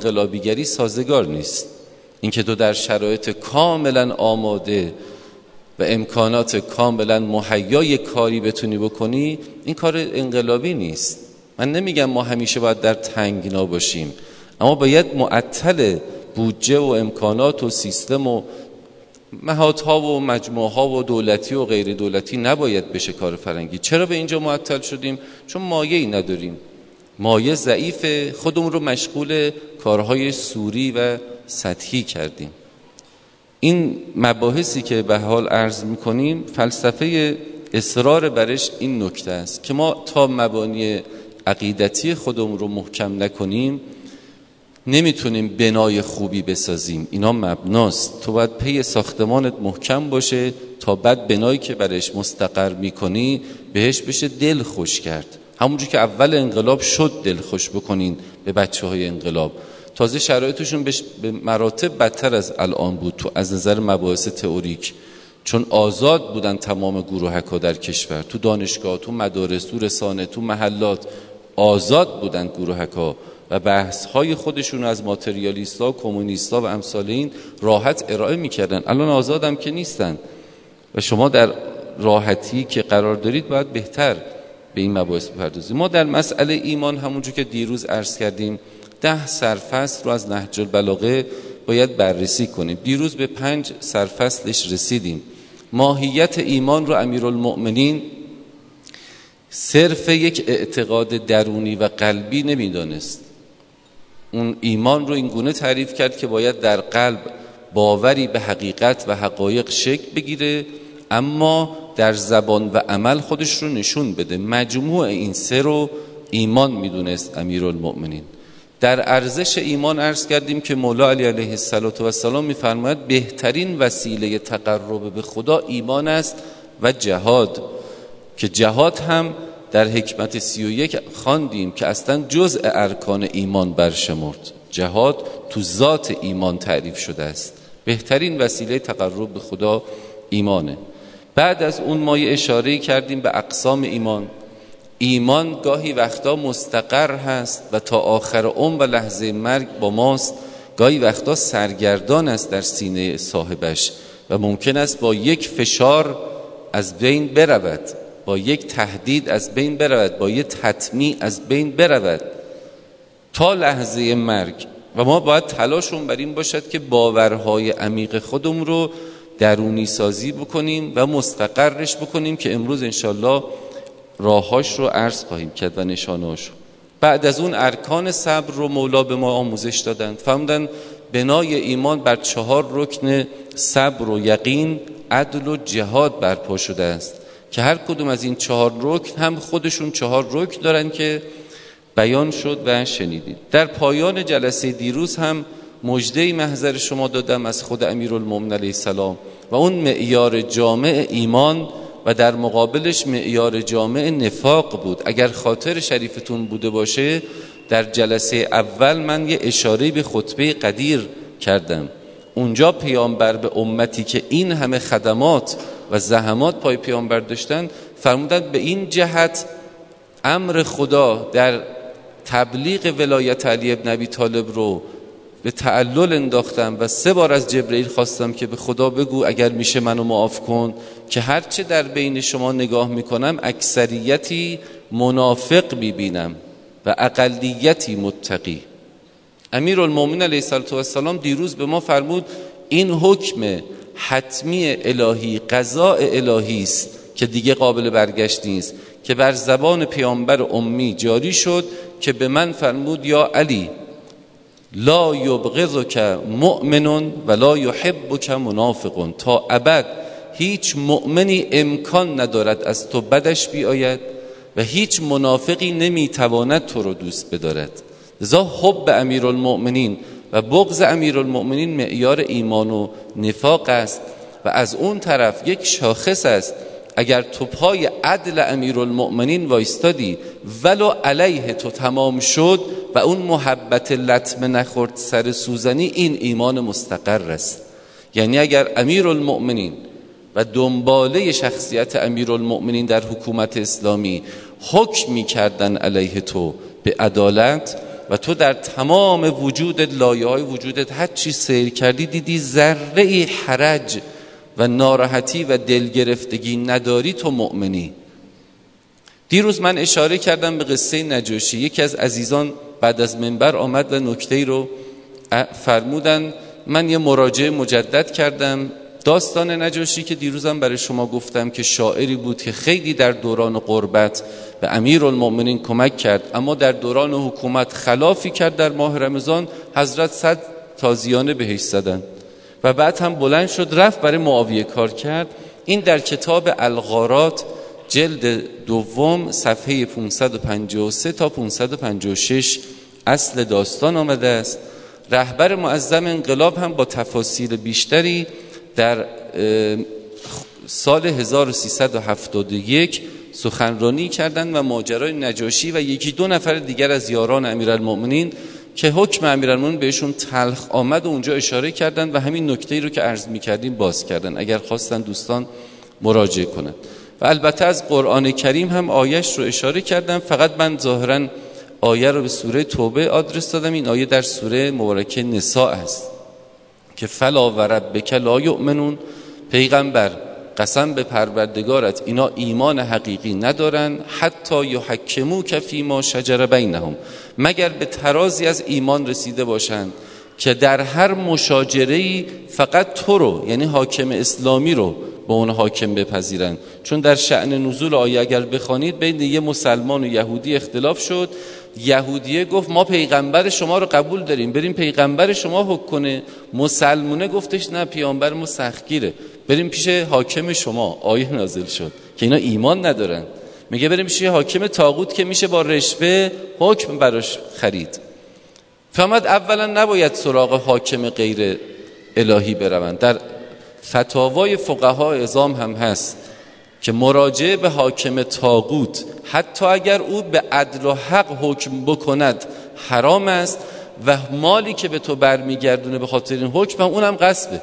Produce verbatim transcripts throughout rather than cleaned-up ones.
انقلابیگری سازگار نیست. اینکه تو در شرایط کاملا آماده و امکانات کاملا مهیای کاری بتونی بکنی، این کار انقلابی نیست. من نمیگم ما همیشه باید در تنگنا باشیم، اما باید معطل بودجه و امکانات و سیستم و نهادها و مجموعها و دولتی و غیر دولتی نباید بشه کار فرنگی. چرا به اینجا معطل شدیم؟ چون مایه‌ای نداریم، مایه ضعیف، خودمون رو مشغول کارهای سوری و سطحی کردیم. این مباحثی که به حال عرض میکنیم، فلسفه اصرار برش این نکته است که ما تا مبانی عقیدتی خودمون رو محکم نکنیم نمیتونیم بنای خوبی بسازیم. اینا مبناست، تو باید پی ساختمانت محکم باشه تا بعد بنایی که برش مستقر میکنی بهش بشه دل خوش کرد. همونجور که اول انقلاب شد دل خوش بکنین به بچه های انقلاب، تازه شرایطشون به مراتب بدتر از الان بود تو از نظر مباحث تئوریک، چون آزاد بودن تمام گروهک‌ها در کشور، تو دانشگاه، تو مدارس، تو رسانه، تو محلات آزاد بودن گروهک‌ها و بحث‌های خودشون از ماتریالیستا و کمونیستا و امثال این راحت ارائه می‌کردن. الان آزادم که نیستن و شما در راحتی که قرار دارید باید بهتر به این مباحث بپردازید. ما در مسئله ایمان همونجور که دیروز عرض کردیم ده سرفصل رو از نهج البلاغه باید بررسی کنیم. دیروز به پنج سرفصلش رسیدیم. ماهیت ایمان رو امیرالمؤمنین صرف یک اعتقاد درونی و قلبی نمیدانست. اون ایمان رو این گونه تعریف کرد که باید در قلب باوری به حقیقت و حقایق شکل بگیره، اما در زبان و عمل خودش رو نشون بده. مجموع این سه رو ایمان میدونست امیرالمؤمنین. در ارزش ایمان عرض کردیم که مولا علی علیه السلام میفرماید بهترین وسیله تقرب به خدا ایمان است و جهاد، که جهاد هم در حکمت سی و یک خواندیم که اصلا جزء ارکان ایمان برشمرد. جهاد تو ذات ایمان تعریف شده است. بهترین وسیله تقرب به خدا ایمانه. بعد از اون ما یه اشاره کردیم به اقسام ایمان. ایمان گاهی وقتا مستقر هست و تا آخر عمر و لحظه مرگ با ماست، گاهی وقتا سرگردان است در سینه صاحبش و ممکن است با یک فشار از بین برود، با یک تهدید از بین برود، با یک تطمیع از بین برود تا لحظه مرگ. و ما باید تلاشون بر این باشد که باورهای عمیق خودمون رو درونی سازی بکنیم و مستقرش بکنیم که امروز انشالله راهاش رو عرض خواهیم کرد و نشانهاش. بعد از اون ارکان صبر رو مولا به ما آموزش دادند. فهمدن بنای ایمان بر چهار رکن صبر و یقین، عدل و جهاد برپا شده است که هر کدوم از این چهار رکن هم خودشون چهار رکن دارن که بیان شد و شنیدید. در پایان جلسه دیروز هم مژده محضر شما دادم از خود امیرالمومنین علیه السلام و اون معیار جامع ایمان و در مقابلش معیار جامع نفاق بود. اگر خاطر شریفتون بوده باشه در جلسه اول من یه اشاره به خطبه قدیر کردم. اونجا پیامبر به امتی که این همه خدمات و زحمات پای پیامبر داشتن فرمودند به این جهت امر خدا در تبلیغ ولایت علی ابن ابی طالب رو به تعلل انداختم و سه بار از جبرئیل خواستم که به خدا بگو اگر میشه منو معاف کن که هرچه در بین شما نگاه میکنم اکثریتی منافق میبینم و اقلیتی متقی. امیرالمومنین علیه السلام دیروز به ما فرمود این حکم حتمی الهی، قضاء الهی است که دیگه قابل برگشت نیست، که بر زبان پیامبر امی جاری شد که به من فرمود یا علی لا یبغضک مؤمن و لا یحبک منافق. تا ابد هیچ مؤمنی امکان ندارد از تو بدش بیاید و هیچ منافقی نمیتواند تو رو دوست بدارد. لذا حب امیرالمؤمنین و بغض امیرالمؤمنین معیار ایمان و نفاق است و از اون طرف یک شاخص است. اگر تو پای عدل امیرالمؤمنین وایستادی ولو علیه تو تمام شد و اون محبت لطمه نخورد سر سوزنی، این ایمان مستقر است. یعنی اگر امیرالمؤمنین و دنباله شخصیت امیرالمؤمنین در حکومت اسلامی حکم می‌کردن علیه تو به عدالت و تو در تمام وجودت، لایه‌های وجودت، هر چی سیر کردی دیدی ذره حرج و ناراحتی و دلگرفتگی نداری، تو مؤمنی. دیروز من اشاره کردم به قصه نجاشی. یکی از عزیزان بعد از منبر آمد و نکته‌ای رو فرمودن. من یه مراجعه مجدد کردم. داستان نجاشی که دیروزم برای شما گفتم که شاعری بود که خیلی در دوران غربت به امیرالمؤمنین کمک کرد، اما در دوران حکومت خلافی کرد. در ماه رمضان حضرت صد تازیانه بهش زدن و بعد هم بلند شد رفت برای معاویه کار کرد. این در کتاب الغارات جلد دوم صفحه پانصد و پنجاه و سه تا پانصد و پنجاه و شش اصل داستان آمده است. رهبر معظم انقلاب هم با تفاصیل بیشتری در سال هزار و سیصد و هفتاد و یک سخنرانی کردند و ماجرای نجاشی و یکی دو نفر دیگر از یاران امیرالمؤمنین که حکم امیرالمؤمنین بهشون تلخ آمد و اونجا اشاره کردند و همین نکته‌ای رو که عرض می‌کردیم باز کردن، اگر خواستن دوستان مراجعه کنند. و البته از قرآن کریم هم آیش رو اشاره کردم، فقط من ظاهراً آیه رو به سوره توبه آدرس دادم. این آیه در سوره مبارکه نساء است که فلا و ربک لا یؤمنون، پیغمبر قسم به پروردگارت اینا ایمان حقیقی ندارن، حتی یحکموک فیما شجر بینهم، مگر به ترازی از ایمان رسیده باشند که در هر مشاجره‌ای فقط تو رو، یعنی حاکم اسلامی رو، به اون حاکم بپذیرن. چون در شأن نزول آیه اگر بخوانید بین یه مسلمان و یهودی اختلاف شد. یهودیه گفت ما پیغمبر شما رو قبول داریم، بریم پیغمبر شما حکم کنه. مسلمونه گفتش نه، پیامبر ما سختگیره، بریم پیش حاکم شما. آیه نازل شد که اینا ایمان ندارن، میگه بریم پیش حاکم طاغوت که میشه با رشوه حکم براش خرید. فهمد اولا نباید سراغ حاکم غیر الهی بروند. در فتاوای فقها اعظام هم هست که مراجعه به حاکم طاغوت حتی اگر او به عدل و حق حکم بکند حرام است و مالی که به تو برمیگردونه به خاطر این حکم اونم غصبه،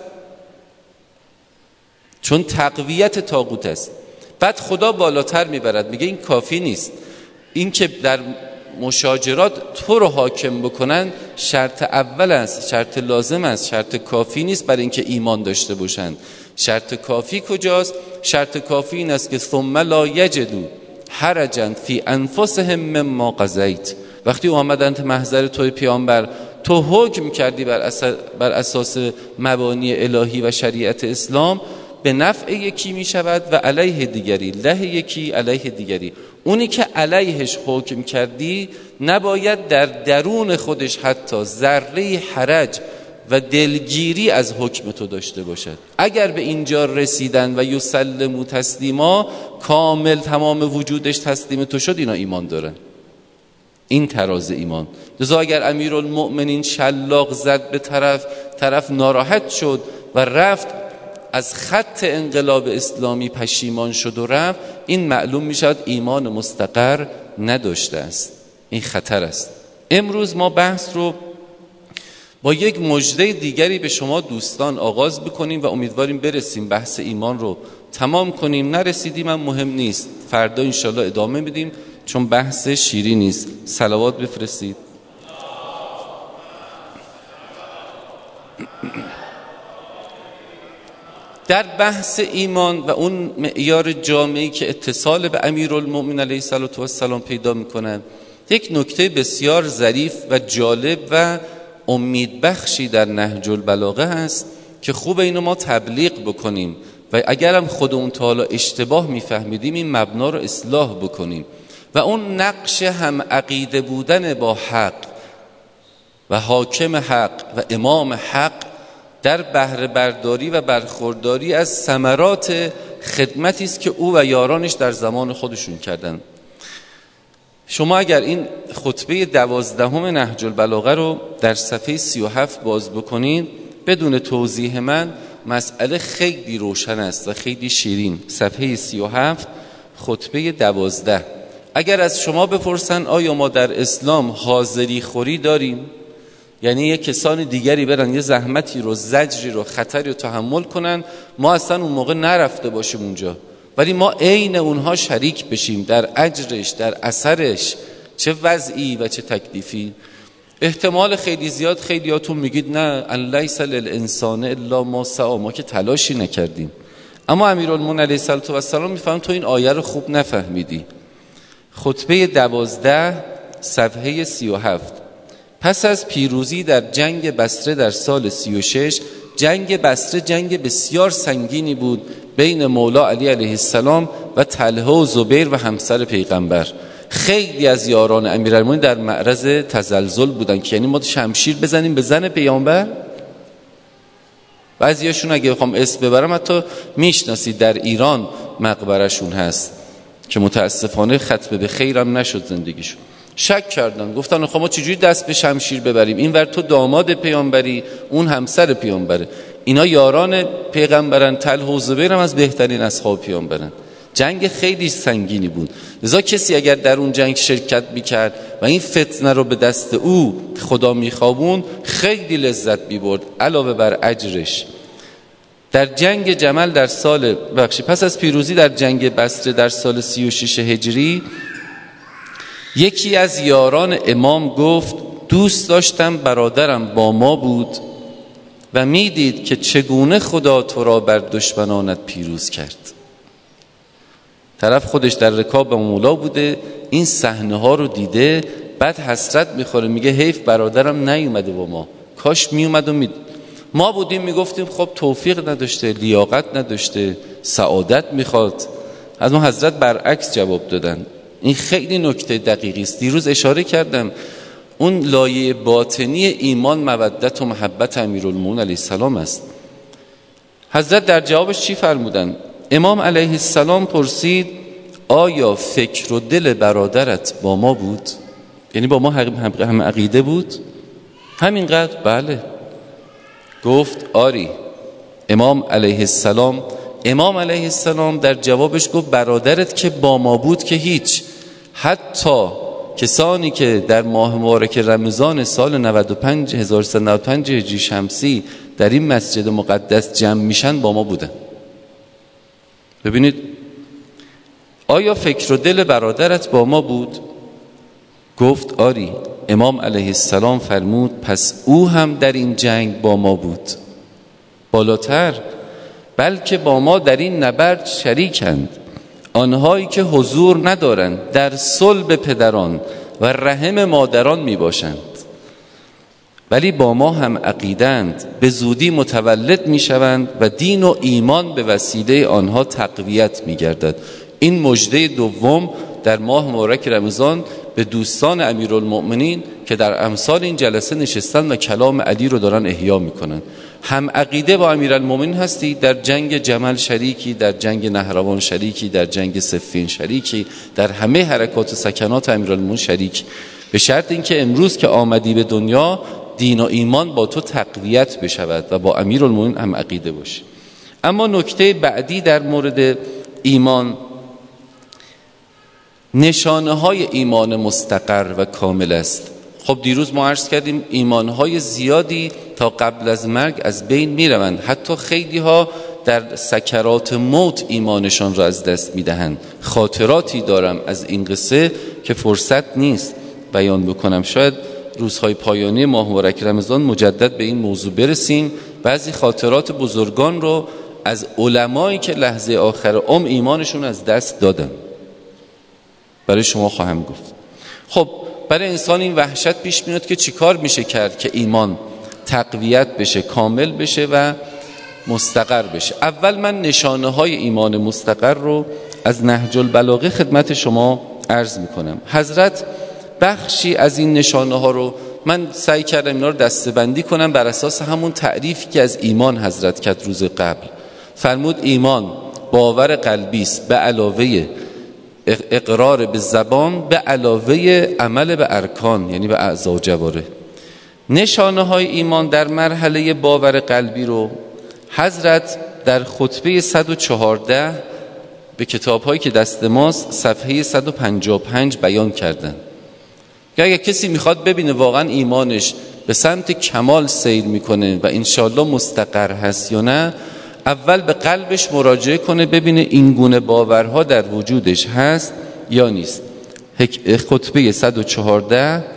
چون تقویت طاغوت است. بعد خدا بالاتر میبرد، میگه این کافی نیست، این که در مشاجرات تو رو حاکم بکنن شرط اول است، شرط لازم است، شرط کافی نیست برای اینکه ایمان داشته باشند. شرط کافی کجاست؟ شرط کافی این است که ثم لا یجدوا حرجا فی انفسهم مما قضیت. وقتی آمدند محضر توی پیامبر، تو حکم کردی بر, اساس بر اساس مبانی الهی و شریعت اسلام، به نفع یکی می شود و علیه دیگری، له یکی علیه دیگری. اونی که علیهش حکم کردی نباید در درون خودش حتی ذره حرج و دلگیری از حکم تو داشته باشد. اگر به اینجا رسیدن و یسلموا تسلیما، کامل تمام وجودش تسلیم تو شد، اینا ایمان دارن. این تراز ایمان. لذا اگر امیرالمؤمنین شلاق زد به طرف، طرف ناراحت شد و رفت از خط انقلاب اسلامی پشیمان شد و رفت، این معلوم می شود ایمان مستقر نداشته است. این خطر است. امروز ما بحث رو با یک مژده دیگری به شما دوستان آغاز بکنیم و امیدواریم برسیم بحث ایمان رو تمام کنیم. نرسیدیم هم مهم نیست، فردا انشالله ادامه میدیم چون بحث شیرین نیست. صلوات بفرستید. در بحث ایمان و اون معیار جامعی که اتصال به امیرالمؤمنین علیه السلام پیدا میکنن، یک نکته بسیار ظریف و جالب و امیدبخشی در نهج البلاغه هست که خوب اینو ما تبلیغ بکنیم و اگرم خودمون تا حالا اشتباه میفهمیدیم این مبنا رو اصلاح بکنیم. و اون نقش هم عقیده بودن با حق و حاکم حق و امام حق در بهره برداری و برخورداری از ثمرات خدمتی است که او و یارانش در زمان خودشون کردن. شما اگر این خطبه دوازدهم نهج البلاغه رو در صفحه سی و هفت باز بکنید، بدون توضیح من مسئله خیلی روشن است و خیلی شیرین. صفحه سی و هفت خطبه دوازده. اگر از شما بپرسن آیا ما در اسلام حاضری خوری داریم، یعنی یک کسان دیگری برن یه زحمتی رو، زجری رو، خطری رو تحمل کنن، ما اصلا اون موقع نرفته باشیم اونجا، ولی ما عین اونها شریک بشیم در اجرش، در اثرش، چه وضعی و چه تکلیفی. احتمال خیلی زیاد خیلیاتون میگید نه ان لیس للانسان الا ما سعی، ما که تلاشی نکردیم. اما امیرالمومنین علیه السلام میفهم تو این آیه رو خوب نفهمیدی. خطبه دوازده صفحه سی و هفت: پس از پیروزی در جنگ بصره در سال سی و شش، جنگ بصره جنگ بسیار سنگینی بود بین مولا علی علیه السلام و طلحه و زبیر و همسر پیغمبر. خیلی از یاران امیرالمومنین در معرض تزلزل بودن که یعنی ما شمشیر بزنیم به زن پیامبر. بعضیاشون اگه بخوام اسم ببرم حتی میشناسید در ایران مقبرشون هست که متاسفانه ختم به خیرم نشد زندگیشون. شک کردن، گفتن خب ما چجوری دست به شمشیر ببریم؟ این ور تو داماد پیامبری، اون همسر پیامبره، اینا یاران پیغمبرن، طلحه و زبیر هم از بهترین اصحاب پیامبرن. جنگ خیلی سنگینی بود، لذا کسی اگر در اون جنگ شرکت میکرد و این فتنه رو به دست او خدا میخوابون خیلی لذت میبرد علاوه بر اجرش. در جنگ جمل در سال بخشی پس از پیروزی در جنگ بصره در سال سی و شش هجری، یکی از یاران امام گفت دوست داشتم برادرم با ما بود و میدید که چگونه خدا تو را بر دشمنانت پیروز کرد. طرف خودش در رکاب مولا بوده، این صحنه ها رو دیده، بعد حسرت میخوره، میگه حیف برادرم نیومده با ما، کاش میومد و می ما بودیم میگفتیم خب توفیق نداشته، لیاقت نداشته، سعادت میخواد. از اون حضرت برعکس جواب دادن. این خیلی نکته دقیقی است. دیروز اشاره کردم اون لایه باطنی ایمان مودت و محبت امیرالمومنین علیه السلام است. حضرت در جوابش چی فرمودن؟ امام علیه السلام پرسید آیا فکر و دل برادرت با ما بود؟ یعنی با ما هم عقیده بود؟ همینقدر؟ بله. گفت آری. امام علیه السلام امام علیه السلام در جوابش گفت برادرت که با ما بود که هیچ. حتی کسانی که در ماه مبارک رمضان سال نود و پنج هزار و سیصد و نود و پنج هجری شمسی در این مسجد مقدس جمع میشن با ما بودن. ببینید آیا فکر و دل برادرت با ما بود؟ گفت آری. امام علیه السلام فرمود پس او هم در این جنگ با ما بود. بالاتر بلکه با ما در این نبرد شریکند آنهایی که حضور ندارند در صلب پدران و رحم مادران می باشند، ولی با ما هم عقیدند، به زودی متولد می شوند و دین و ایمان به وسیله آنها تقویت می گردد. این مژده دوم در ماه مبارک رمضان به دوستان امیرالمؤمنین که در امثال این جلسه نشستن و کلام علی رو دارن احیا میکنن. هم عقیده با امیرالمؤمنین هستی، در جنگ جمل شریکی، در جنگ نهروان شریکی، در جنگ صفین شریکی، در همه حرکات و سکنات امیرالمؤمنین شریک، به شرط اینکه امروز که آمدی به دنیا دین و ایمان با تو تقویت بشود و با امیرالمؤمنین هم عقیده باشی. اما نکته بعدی در مورد ایمان، نشانه های ایمان مستقر و کامل است. خب دیروز ما عرض کردیم ایمانهای زیادی تا قبل از مرگ از بین می روند. حتی خیلی ها در سکرات موت ایمانشان را از دست می دهند. خاطراتی دارم از این قصه که فرصت نیست بیان بکنم. شاید روزهای پایانی ماه مبارک رمضان مجدد به این موضوع برسیم. بعضی خاطرات بزرگان رو از علمایی که لحظه آخر عمر ایمانشون از دست دادن برای شما خواهم گفت. خب برای انسان این وحشت پیش میاد که چیکار میشه کرد که ایمان تقویت بشه، کامل بشه و مستقر بشه. اول من نشانه های ایمان مستقر رو از نهج البلاغه خدمت شما عرض میکنم. حضرت بخشی از این نشانه ها رو من سعی کردم اینا رو دسته‌بندی کنم بر اساس همون تعریفی که از ایمان حضرت کرد روز قبل. فرمود ایمان باور قلبی است به علاوه اقرار به زبان به علاوه عمل به ارکان، یعنی به اعضا و جواره. نشانه های ایمان در مرحله باور قلبی رو حضرت در خطبه صد و چهارده به کتاب هایی که دست ماست صفحه صد و پنجاه و پنج بیان کردن که اگر کسی میخواد ببینه واقعا ایمانش به سمت کمال سیر میکنه و انشالله مستقر هست یا نه، اول به قلبش مراجعه کنه ببینه این گونه باورها در وجودش هست یا نیست. خطبه صد و چهارده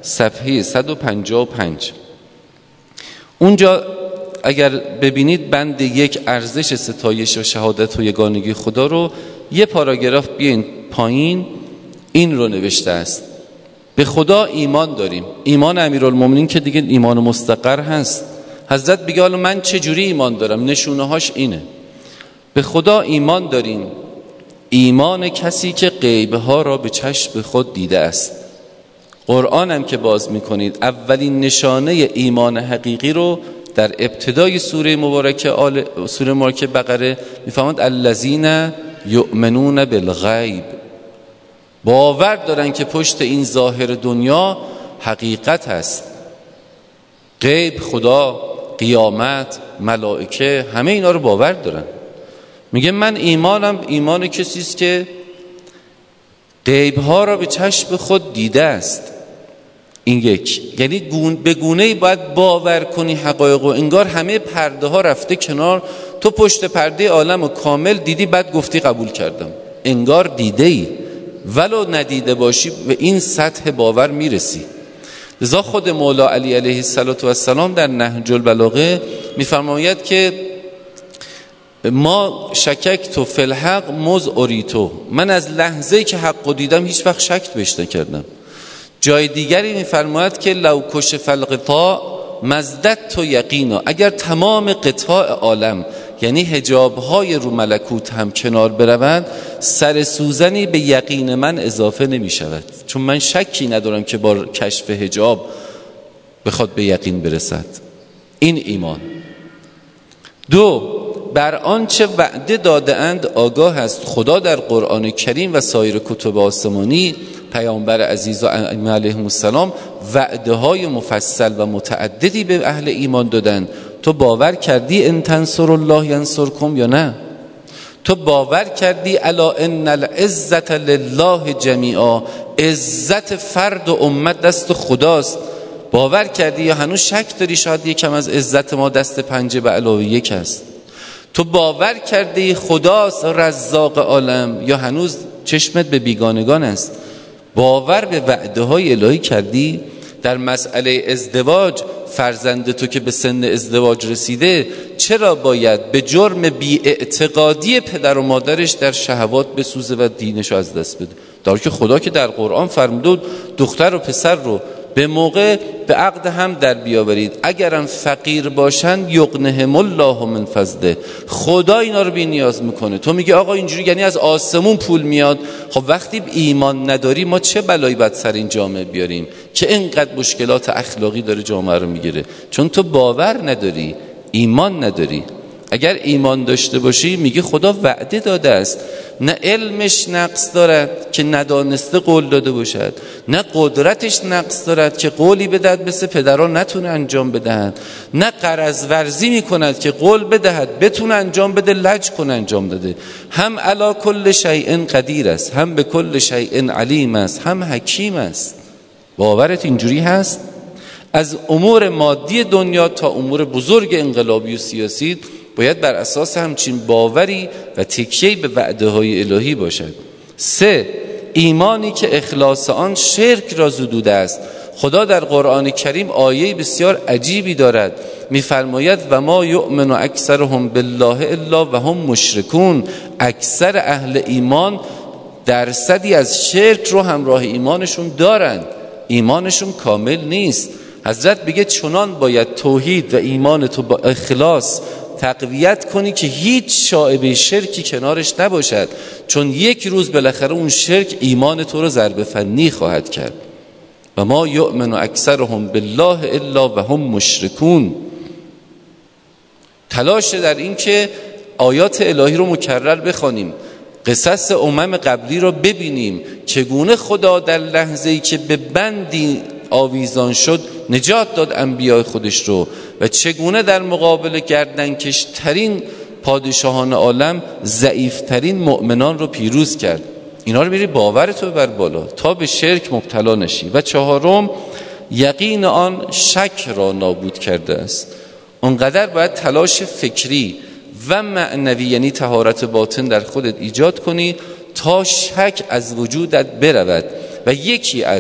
صفحه صد و پنجاه و پنج. اونجا اگر ببینید بند یک ارزش ستایش و شهادت و یگانگی خدا رو یه پاراگراف بیاین پایین این رو نوشته است: به خدا ایمان داریم. ایمان امیرالمومنین که دیگه ایمان مستقر هست. حضرت بگه حالا من چه جوری ایمان دارم؟ نشونه هاش اینه: به خدا ایمان داریم، ایمان کسی که غیبها را به چشم خود دیده است. قرآن هم که باز میکنید اولین نشانه ایمان حقیقی رو در ابتدای سوره مبارکه آل سوره مبارکه بقره میفهمند الذین یؤمنون بالغیب، باور دارن که پشت این ظاهر دنیا حقیقت هست. غیب، خدا، قیامت، ملائکه، همه اینا رو باور دارن. میگه من ایمانم ایمان کسی است که غیبها را به چشم خود دیده است. این یک، یعنی گون به گونه‌ای باید باور کنی حقایق و انگار همه پرده ها رفته کنار، تو پشت پرده عالم و کامل دیدی بعد گفتی قبول کردم. انگار دیده ای ولو ندیده باشی به این سطح باور میرسی. لذا خود مولا علی علیه السلام در نهج البلاغه میفرماید که ما شککت فی الحق مذ اریتو، من از لحظه‌ای که حق دیدم هیچ وقت شک بهش نکردم. جای دیگری میفرماید که لو کشف الغطاء مزددت یقینا، اگر تمام قطاع عالم یعنی حجاب‌های رو ملکوت هم کنار بروند سر سوزنی به یقین من اضافه نمی شود، چون من شکی ندارم که با کشف حجاب بخواد به یقین برسد. این ایمان. دو، بر آنچه وعده داده اند آگاه است. خدا در قرآن کریم و سایر کتب آسمانی پیامبر عزیز و ائمه علیهم السلام وعده های مفصل و متعددی به اهل ایمان دادن. تو باور کردی ان تنصروا الله ینصرکم یا نه؟ تو باور کردی الا ان العزة لله جمیعا، عزت فرد و امت دست خداست؟ باور کردی یا هنوز شک داری شاید یکم از عزت ما دست پنجه به علاوه یک است؟ تو باور کردی خداست رزاق عالم یا هنوز چشمت به بیگانگان است؟ باور به وعده های الهی کردی؟ در مسئله ازدواج فرزند تو که به سن ازدواج رسیده چرا باید به جرم بی اعتقادی پدر و مادرش در شهوات بسوزه و دینش از دست بده؟ در که خدا که در قرآن فرمود دختر و پسر رو به موقع به عقد هم در بیاورید، اگرم فقیر باشن یغنهم الله من فضله، خدا اینا رو بی نیاز میکنه. تو میگی آقا اینجوری یعنی از آسمون پول میاد. خب وقتی ایمان نداری ما چه بلایی باید سر این جامعه بیاریم که اینقدر مشکلات اخلاقی داره جامعه رو میگیره؟ چون تو باور نداری، ایمان نداری. اگر ایمان داشته باشی میگه خدا وعده داده است، نه علمش نقص دارد که ندانسته قول داده باشد، نه قدرتش نقص دارد که قولی بدهد مثل پدران نتونه انجام بدهد، نه غرض ورزی میکند که قول بدهد بتونه انجام بده لج کنه انجام داده. هم علی کل شیء قدیر است، هم به کل شیء علیم است، هم حکیم است. باورت اینجوری هست؟ از امور مادی دنیا تا امور بزرگ انقلابی و سیاسی باید بر اساس همچین باوری و تکیه‌ای به وعده های الهی باشد. سه، ایمانی که اخلاص آن شرک را زدوده است. خدا در قرآن کریم آیه بسیار عجیبی دارد، میفرماید و ما یؤمن اکثرهم بالله الا و هم مشرکون. اکثر اهل ایمان درصدی از شرک رو همراه ایمانشون دارند، ایمانشون کامل نیست. حضرت بگه چنان باید توحید و ایمان تو با اخلاص تقویت کنی که هیچ شائبه شرکی کنارش نباشد، چون یک روز بالاخره اون شرک ایمان تو رو ضرب فنی خواهد کرد. و ما یؤمن اکثرهم بالله الا و هم مشرکون. تلاش در این که آیات الهی رو مکرر بخوانیم، قصص امم قبلی رو ببینیم چگونه خدا در لحظه‌ای که به بندی آویزان شد نجات داد انبیاء خودش رو و چگونه در مقابل گردنکش ترین پادشاهان عالم ضعیفترین مؤمنان رو پیروز کرد. اینا رو میری باورتو ببر بالا تا به شرک مبتلا نشی. و چهارم، یقین آن شک را نابود کرده است. اونقدر باید تلاش فکری و معنوی یعنی طهارت باطن در خودت ایجاد کنی تا شک از وجودت برود. و یکی از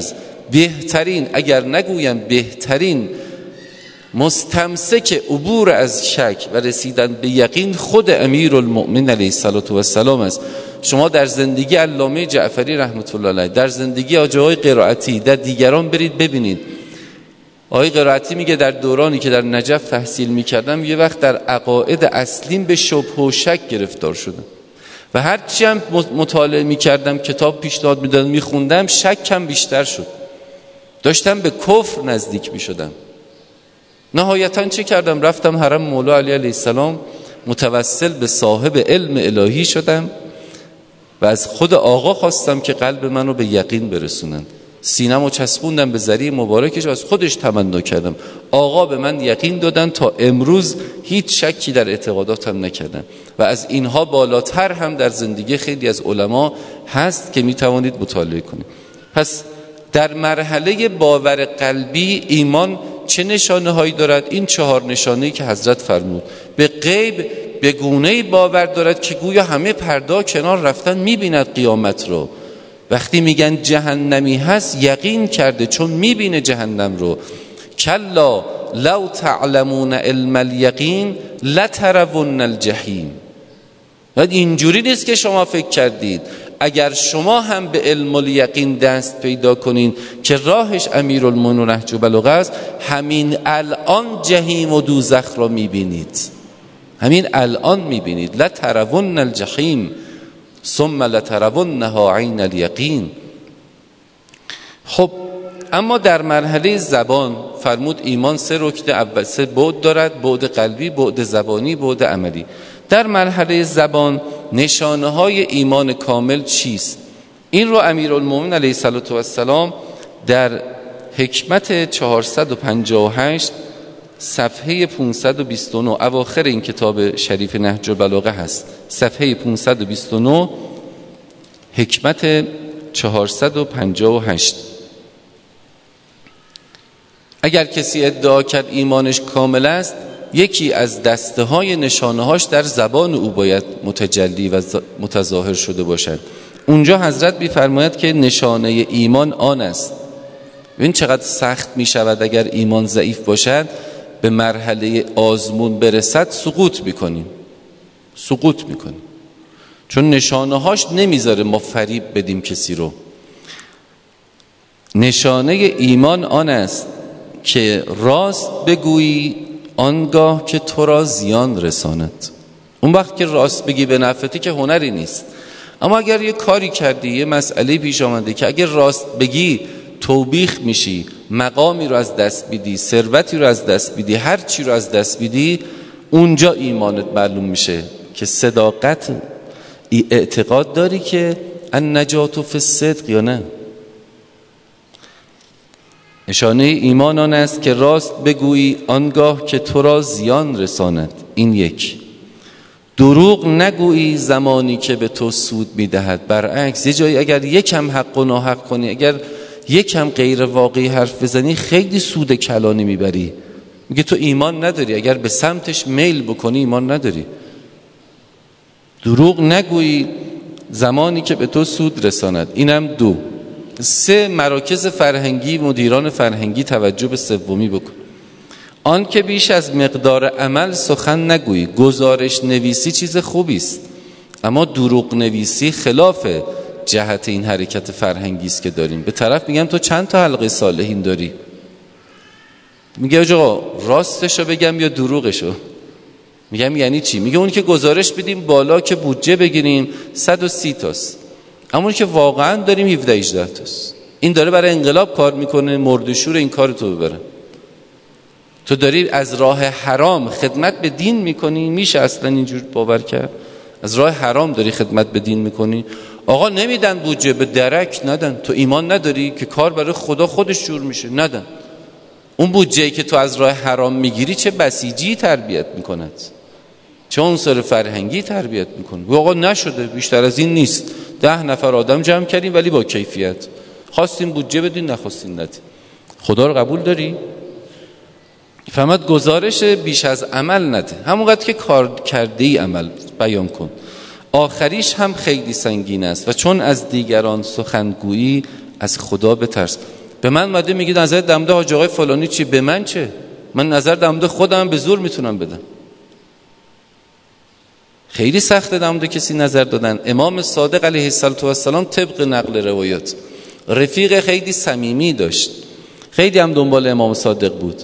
بهترین، اگر نگویم بهترین مستمسک عبور از شک و رسیدن به یقین خود امیرالمؤمنین علیه السلام است. شما در زندگی علامه جعفری رحمت الله علیه، در زندگی آقای قرائتی، در دیگران برید ببینید. آقای قرائتی میگه در دورانی که در نجف تحصیل میکردم یه وقت در عقاید اصلیم به شبه و شک گرفتار شدم و هرچی هم مطالعه میکردم، کتاب پیشنهاد میدادم میخوندم، شکم بیشتر شد، داشتم به کفر نزدیک میشدم. نهایتاً چه کردم؟ رفتم حرم مولا علی علیه السلام، متوسل به صاحب علم الهی شدم و از خود آقا خواستم که قلب منو به یقین برسونن. سینمو چسبوندم به ذریع مبارکش و از خودش تمنا کردم. آقا به من یقین دادن، تا امروز هیچ شکی در اعتقاداتم نکردم و از اینها بالاتر هم در زندگی خیلی از علما هست که میتوانید مطالعه کنید. پس در مرحله باور قلبی ایمان چه نشانه هایی دارد؟ این چهار نشانه‌ای که حضرت فرمود. به غیب به گونه‌ای باور دارد که گویا همه پرده کنار رفتن، میبیند قیامت رو. وقتی میگن جهنمی هست یقین کرده چون میبینه جهنم رو. کلا لو تعلمون علم الیقین لترون الجحیم. بعد اینجوری نیست که شما فکر کردید. اگر شما هم به علم الیقین دست پیدا کنین که راهش امیرالمومنین نهج البلاغه است، همین الان جهیم و دوزخ را میبینید. همین الان میبینید. لترون الجحیم ثم لترونها عین الیقین. خب اما در مرحله زبان فرمود ایمان سه رکن اول، سه بعد دارد: بعد قلبی، بعد زبانی، بعد عملی. در مرحله زبان نشانه های ایمان کامل چیست؟ این رو امیرالمومنین علیه السلام در حکمت چهارصد و پنجاه و هشت صفحه پانصد و بیست و نه، اواخر این کتاب شریف نهج البلاغه هست، صفحه پانصد و بیست و نه، حکمت چهارصد و پنجاه و هشت. اگر کسی ادعا کرد ایمانش کامل است، یکی از دسته های نشانه هاش در زبان او باید متجلی و متظاهر شده باشد. اونجا حضرت می‌فرماید که نشانه ایمان آن است. ببین چقدر سخت می شود اگر ایمان ضعیف باشد، به مرحله آزمون برسد سقوط میکنیم سقوط میکنیم چون نشانه هاش نمیذاره ما فریب بدیم کسی رو. نشانه ایمان آن است که راست بگویی آنگاه که تو را زیان رساند. اون وقت که راست بگی به نفعتی که هنری نیست، اما اگر یه کاری کردی، یه مسئله پیش آمده که اگر راست بگی توبیخ میشی، مقامی رو از دست بدی، ثروتی رو از دست بدی، هر چی رو از دست بدی، اونجا ایمانت معلوم میشه که صداقت اعتقاد داری که النجات فی الصدق یا نه. نشانه ایمان آن است که راست بگویی آنگاه که تو را زیان رساند. این یک. دروغ نگویی زمانی که به تو سود میدهد. برعکس یه جایی اگر یکم حق و ناحق کنی، اگر یکم غیر واقعی حرف بزنی، خیلی سود کلانی میبری. میگه تو ایمان نداری، اگر به سمتش میل بکنی ایمان نداری. دروغ نگویی زمانی که به تو سود رساند. اینم دو. سه، مراکز فرهنگی، مدیران فرهنگی توجه به سومی بکن. آن که بیش از مقدار عمل سخن نگویی. گزارش نویسی چیز خوبی است، اما دروغ نویسی خلاف جهت این حرکت فرهنگی است که داریم. به طرف میگم تو چند تا حلقه صالحین داری؟ میگه آقا راستشو بگم یا دروغشو؟ میگم یعنی چی؟ میگه اون که گزارش بدیم بالا که بودجه بگیریم صد و سی تاست، اما اون که واقعا داریم هفده هجده تاست. این داره برای انقلاب کار میکنه، مردشور این کار تو ببرن. تو داری از راه حرام خدمت به دین میکنی؟ میشه اصلا اینجور باور کرد؟ از راه حرام داری خدمت به دین میکنی. آقا نمیدن بودجه، به درک ندن. تو ایمان نداری که کار برای خدا خودش جور میشه؟ ندن. اون بودجه‌ای که تو از راه حرام میگیری چه بسیجی تربیت میکند، چه عنصر فرهنگی تربیت میکنه. آقا نشده، بیشتر از این نیست، ده نفر آدم جمع کردیم ولی با کیفیت، خواستین بودجه بدین نخواستین ندین. خدا رو قبول داری؟ فهمت گزارش بیش از عمل نده، همونقدر که کار کرده ای عمل بیان کن. آخریش هم خیلی سنگین است و چون از دیگران سخنگویی از خدا بترس. به من اومده میگه نظر در مورد حاج آقای فلانی چی؟ به من چه؟ من نظر در مورد خودم به زور میتونم بدم. خیلی سخته در مورد کسی نظر دادن. امام صادق علیه السلام طبق نقل روایات رفیق خیلی صمیمی داشت، خیلی هم دنبال امام صادق بود،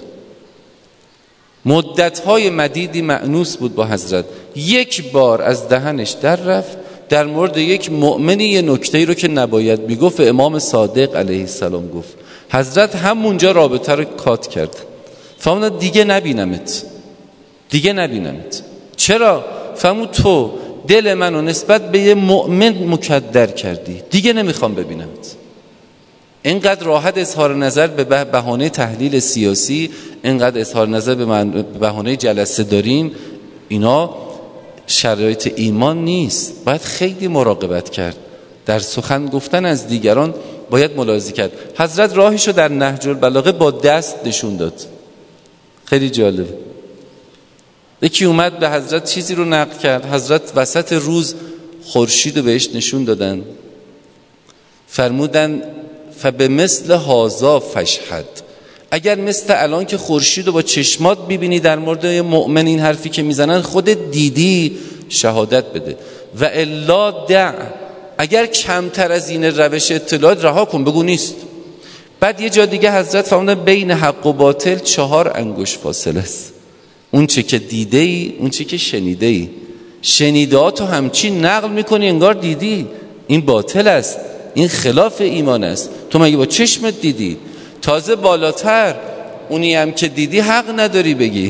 مدت‌های مدیدی مأنوس بود با حضرت. یک بار از دهنش در رفت در مورد یک مؤمنی یه نکته‌ای رو که نباید میگفت امام صادق علیه السلام گفت. حضرت همونجا رابطه رو کات کرد، فرمود دیگه نبینمت، دیگه نبینمت. چرا؟ فرمود تو دل منو نسبت به یه مؤمن مکدر کردی، دیگه نمیخوام ببینمت. اینقدر راحت اظهار نظر به بهانه تحلیل سیاسی، اینقدر اظهار نظر به بهانه جلسه داریم، اینا شرایط ایمان نیست. باید خیلی مراقبت کرد. در سخن گفتن از دیگران باید ملاحظه کرد. حضرت راهشو در نهج البلاغه با دست نشون داد. خیلی جالب. یکی اومد به حضرت چیزی رو نقل کرد، حضرت وسط روز خورشید رو بهش نشون دادن، فرمودن فبمثل هذا فاشهد. اگر مثل الان که خورشید رو با چشمات ببینی در مورد مؤمن این حرفی که میزنن خودت دیدی، شهادت بده. و الا دع، اگر کمتر از این روش اطلاعات رها کن، بگو نیست. بعد یه جا دیگه حضرت فرمودن بین حق و باطل چهار انگشت فاصله است. اون چه که دیده ای، اون چه که شنیده ای. شنیدهاتو همچین نقل میکنی انگار دیدی، این باطل است، این خلاف ایمان است. تو مگه با چشمت دیدی؟ تازه بالاتر اونی هم که دیدی حق نداری بگی،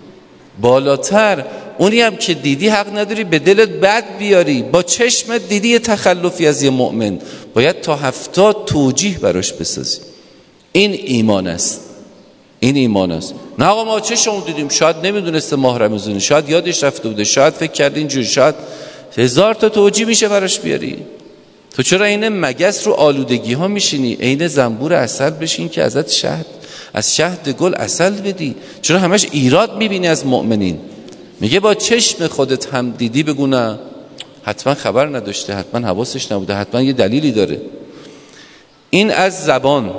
بالاتر اونی هم که دیدی حق نداری به دلت بد بیاری. با چشمت دیدی یه تخلفی از یه مؤمن، باید تا هفتاد توجیه براش بسازی. این ایمان است، این ایمان است. نه آقا ما چشمون دیدیم، شاید نمیدونسته ماه رمضانه، شاید یادش رفته بوده، شاید فکر کرد اینجوری، شاید هزار تا توجیه میشه براش بیاری. تو چرا این مگس رو آلودگی ها میشینی؟ عین زنبور عسل بشین که ازت شهد، از شهد گل عسل بدی. چرا همش ایراد میبینی از مؤمنین؟ میگه با چشم خودت هم دیدی، بگو نه حتما خبر نداشته، حتما حواسش نبوده، حتما یه دلیلی داره. این از زبان.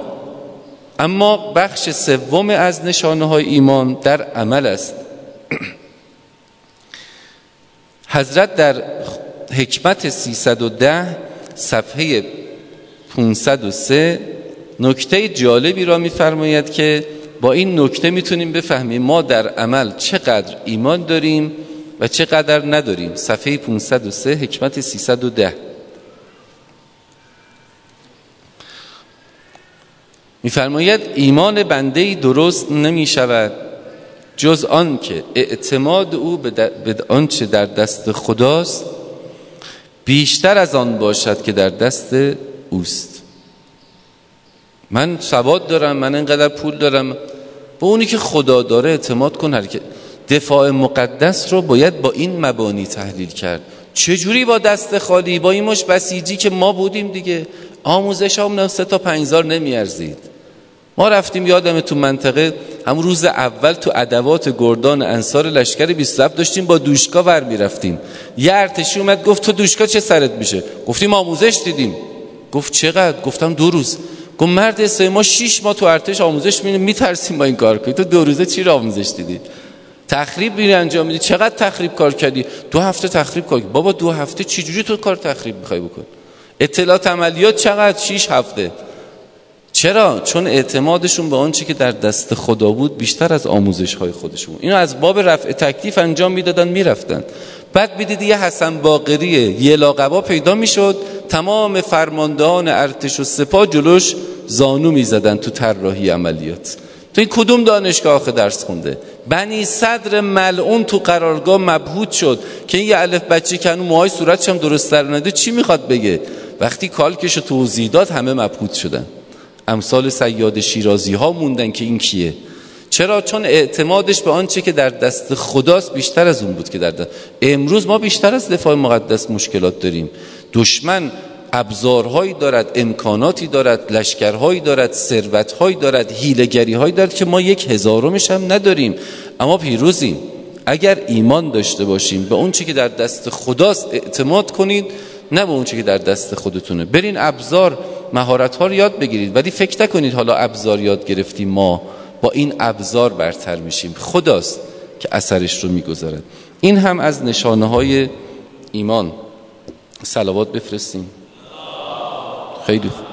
اما بخش سوم از نشانه های ایمان در عمل است. حضرت در حکمت سیصد و ده صفحه پانصد و سه نکته جالبی را می‌فرماید که با این نکته میتونیم بفهمیم ما در عمل چقدر ایمان داریم و چقدر نداریم. صفحه پانصد و سه حکمت سیصد و ده می‌فرماید ایمان بنده‌ای درست نمی‌شود جز آن که اعتماد او به آنچه در دست خداست بیشتر از آن باشد که در دست اوست. من سواد دارم، من اینقدر پول دارم، به اونی که خدا داره اعتماد کن. هر که دفاع مقدس رو باید با این مبانی تحلیل کرد. چجوری با دست خالی، با این مش بسیجی که ما بودیم دیگه، آموزش هم سه تا پنجزار نمیارزید. ما رفتیم، یادم تو منطقه همون روز اول تو ادوات گردان انصار لشکر بیست و هفت داشتیم با دوشکا ور میرفتیم. یه ارتشی اومد گفت تو دوشکا چه سرت میشه؟ گفتیم آموزش دیدیم. گفت چقدر؟ گفتم دو روز. گفت مرد اسلامی ما شش ماه تو ارتش آموزش میدیم، میترسیم با این کار کنی، تو دو روزه چی رو آموزش دیدی؟ تخریب میری انجام میدی. چقدر تخریب کار کردی؟ دو هفته تخریب کار. بابا دو هفته چی جوری تو کار تخریب میخوای بکن؟ اطلاعات عملیات چقدر؟ شش هفته. چرا؟ چون اعتمادشون به آنچه که در دست خدا بود بیشتر از آموزش های خودشون. اینو از باب رفع تکلیف انجام میدادن میرفتن. بعد میدیدی یه حسن باقری یه لاقبا پیدا میشد، تمام فرماندهان ارتش و سپاه جلوش زانو میزدن تو طراحی عملیات. تو این کدوم دانشگاه آخه درس خونده؟ بنی صدر ملعون تو قرارگاه مبهوت شد که این یه الف بچه که هنو موهای صورتش هم درست در نده چی میخواد بگه؟ وقتی کالکش توضیح داد همه مبهوت شدن. امثال صیاد شیرازی ها موندن که این کیه. چرا؟ چون اعتمادش به آنچه که در دست خداست بیشتر از اون بود که در دست. امروز ما بیشتر از دفاع مقدس مشکلات داریم. دشمن ابزارهایی دارد، امکاناتی دارد، لشکرهایی دارد، ثروتهایی دارد، حیله‌گری‌هایی دارد که ما یک هزارمش هم نداریم، اما پیروزیم. اگر ایمان داشته باشیم به اون چیزی که در دست خداست اعتماد کنید، نه به اون چیزی که در دست خودتونه. برین ابزار مهارت ها رو یاد بگیرید، ولی فکر نکنید حالا ابزار یاد گرفتیم ما با این ابزار برتر میشیم. خداست که اثرش رو میگذارد. این هم از نشانه های ایمان. صلوات بفرستیم. خیلی خوب.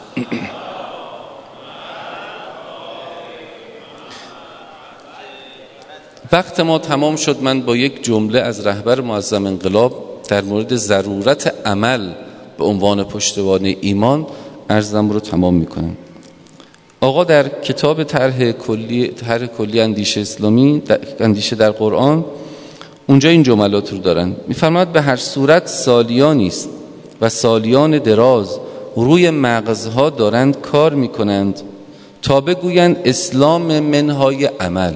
وقت ما تمام شد. من با یک جمله از رهبر معظم انقلاب در مورد ضرورت عمل به عنوان پشتوانه ایمان عرضم رو تمام میکنم. آقا در کتاب طرح کلی طرح کلی اندیشه اسلامی، اندیشه در قرآن، اونجا این جملات رو دارن. میفرماد به هر صورت سالیانی است و سالیان دراز روی مغزها دارند کار میکنند تا بگویند اسلام منهای عمل،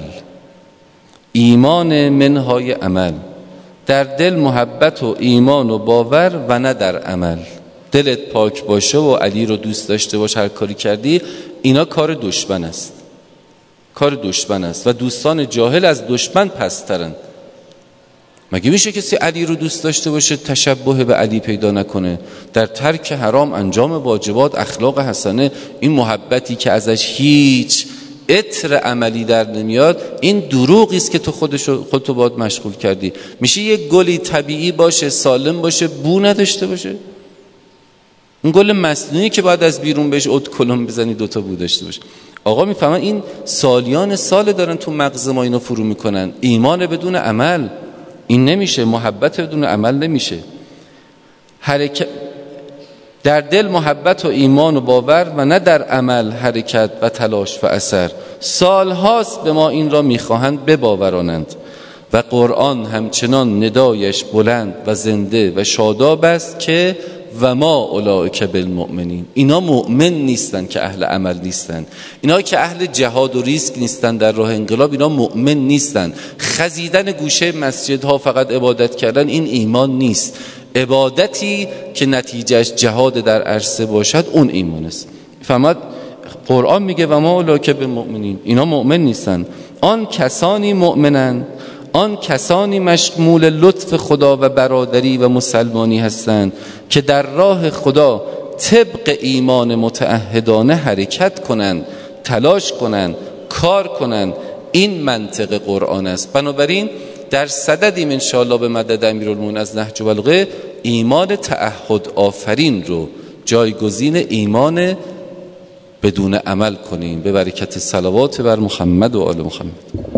ایمان منهای عمل، در دل محبت و ایمان و باور و نه در عمل. دلت پاک باشه و علی رو دوست داشته باش، هر کاری کردی، اینا کار دشمن است، کار دشمن است و دوستان جاهل از دشمن پسترن. مگه میشه کسی علی رو دوست داشته باشه تشبه به علی پیدا نکنه؟ در ترک حرام، انجام واجبات، اخلاق حسنه، این محبتی که ازش هیچ عطر عملی در نمیاد، این دروغی است که تو خودشو خودتو باید مشغول کردی. میشه یک گلی طبیعی باشه، سالم باشه، بو نداشته باشه؟ اون گل مصنوعی که باید از بیرون بهش اد کلم بزنی دوتا بو داشته باشه. آقا میفهمن این سالیان سال دارن تو مغز ما اینو فرو میکنن. ایمان بدون عمل این نمیشه، محبت بدون عمل نمیشه. حرکت در دل محبت و ایمان و باور و نه در عمل حرکت و تلاش و اثر. سالهاست به ما این را میخواهند بباورانند و قرآن همچنان ندایش بلند و زنده و شاداب است که و ما اولئک بالمؤمنین. اینا مؤمن نیستن که اهل عمل نیستن، اینا که اهل جهاد و ریسک نیستن در راه انقلاب، اینا مؤمن نیستن. خزیدن گوشه مسجدها فقط عبادت کردن این ایمان نیست. عبادتی که نتیجهش جهاد در عرصه باشد اون ایمان است. فرماد قرآن میگه و ما اولئک بالمؤمنین، اینا مؤمن نیستن. آن کسانی مؤمنن، آن کسانی مشمول لطف خدا و برادری و مسلمانی هستند که در راه خدا طبق ایمان متعهدانه حرکت کنند، تلاش کنند، کار کنند. این منطق قرآن است. بنابراین در صددیم انشاءالله به مدد امیرالمومنین از نهج البلاغه ایمان تعهد آفرین رو جایگزین ایمان بدون عمل کنیم، به برکت صلوات بر محمد و آل محمد.